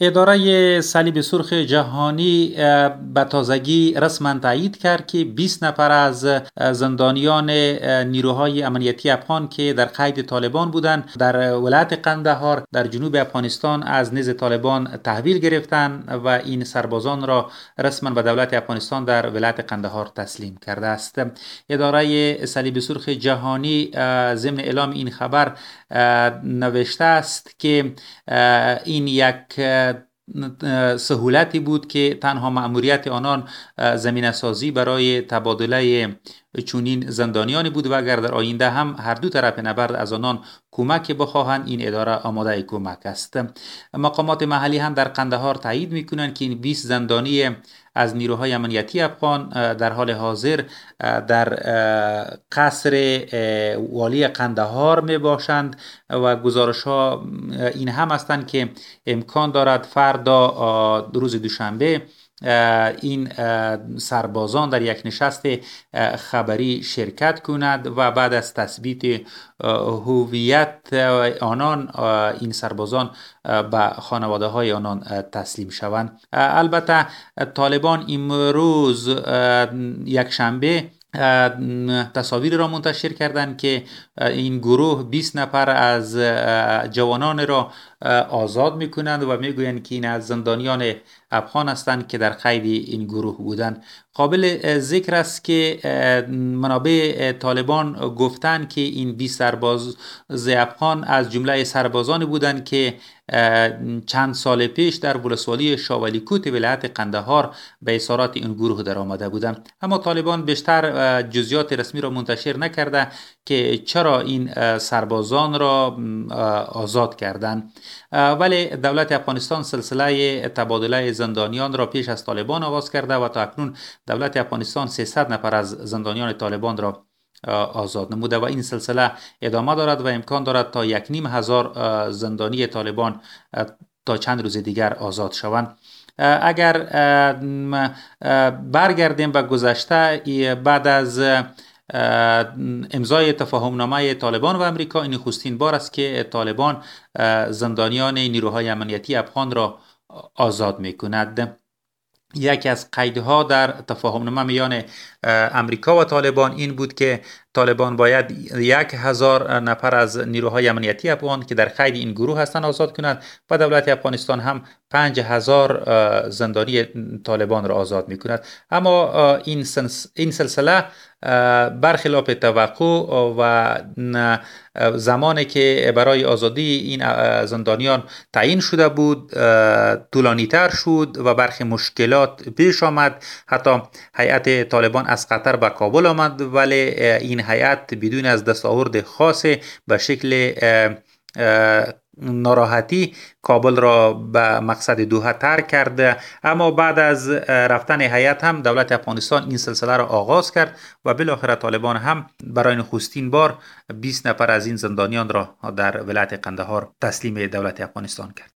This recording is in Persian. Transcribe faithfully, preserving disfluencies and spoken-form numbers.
اداره صلیب سرخ جهانی به تازگی رسما تایید کرد که بیست نفر از زندانیان نیروهای امنیتی افغان که در قید طالبان بودند در ولایت قندهار در جنوب افغانستان از نزد طالبان تحویل گرفتند و این سربازان را رسما به دولت افغانستان در ولایت قندهار تسلیم کرده است. اداره صلیب سرخ جهانی ضمن اعلام این خبر نوشته است که این یک سهولتی بود که تنها مأموریت آنان زمینه سازی برای تبادله چونین زندانیانی بود و اگر در آینده هم هر دو طرف نبرد از آنان کمک بخواهند این اداره آماده کمک است. مقامات محلی هم در قندهار تایید میکنند که این بیست زندانی از نیروهای امنیتی افغان در حال حاضر در قصر والی قندهار می باشند و گزارش ها این هم هستند که امکان دارد فردا روز دوشنبه این سربازان در یک نشست خبری شرکت کند و بعد از تثبیت هویت آنان این سربازان به خانواده های آنان تسلیم شوند. البته طالبان امروز یک شنبه تصاویر را منتشر کردند که این گروه بیست نفر از جوانان را آزاد میکنند و میگویند که این از زندانیان افغان هستند که در قید این گروه بودند. قابل ذکر است که منابع طالبان گفتند که این بیست سرباز افغان از جمله سربازانی بودند که چند سال پیش در ولسوالی شاولیکوت ولایت قندهار به اسارات این گروه در آمده بودند. اما طالبان بیشتر جزئیات رسمی را منتشر نکرده که چرا این سربازان را آزاد کردند، ولی دولت افغانستان سلسله تبادله زندانیان را پیش از طالبان آغاز کرده و تا اکنون دولت افغانستان سیصد نفر از زندانیان طالبان را آزاد نموده و این سلسله ادامه دارد و امکان دارد تا یک نیم هزار زندانی طالبان تا چند روز دیگر آزاد شوند. اگر برگردیم به گذشته، بعد از امضای تفاهم نامه طالبان و امریکا این نخستین بار است که طالبان زندانیان نیروهای امنیتی افغان را آزاد می کند. یکی از قیدها در تفاهم نامه میان امریکا و طالبان این بود که طالبان باید یک هزار نفر از نیروهای امنیتی افغان که در قید این گروه هستند آزاد کنند و دولت افغانستان هم پنج هزار زندانی طالبان را آزاد می کند. اما این این سلسله برخلاف توقع و زمانی که برای آزادی این زندانیان تعیین شده بود طولانی تر شد و برخی مشکلات پیش آمد. حتی هیئت طالبان از قطر به کابل آمد، ولی این هیئت بدون از دستاورد خاصی به شکل ناراحتی کابل را به مقصد دوحه ترک کرده. اما بعد از رفتن هیئت هم دولت افغانستان این سلسله را آغاز کرد و بالاخره طالبان هم برای نخستین بار بیست نفر از این زندانیان را در ولایت قندهار تسلیم دولت افغانستان کرد.